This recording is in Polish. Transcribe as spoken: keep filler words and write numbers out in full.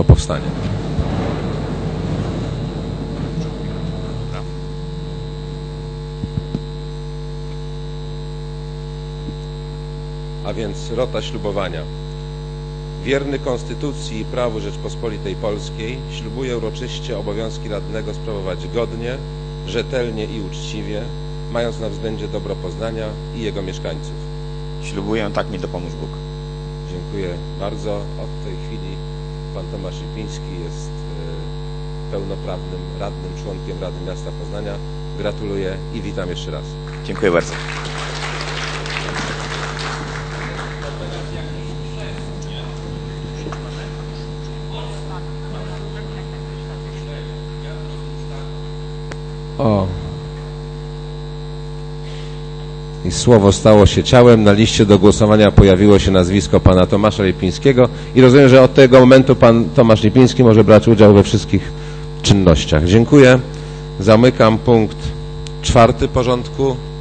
o powstanie. A więc rota ślubowania. Wierny Konstytucji i prawu Rzeczpospolitej Polskiej ślubuje uroczyście obowiązki radnego sprawować godnie, rzetelnie i uczciwie, mając na względzie dobro Poznania i jego mieszkańców. Ślubuję, tak mi dopomóż Bóg. Dziękuję bardzo. Od tej chwili pan Tomasz Lipiński jest y, pełnoprawnym radnym, członkiem Rady Miasta Poznania. Gratuluję i witam jeszcze raz. Dziękuję bardzo. O. I słowo stało się ciałem. Na liście do głosowania pojawiło się nazwisko pana Tomasza Lipińskiego i rozumiem, że od tego momentu pan Tomasz Lipiński może brać udział we wszystkich czynnościach. Dziękuję. Zamykam punkt czwarty porządku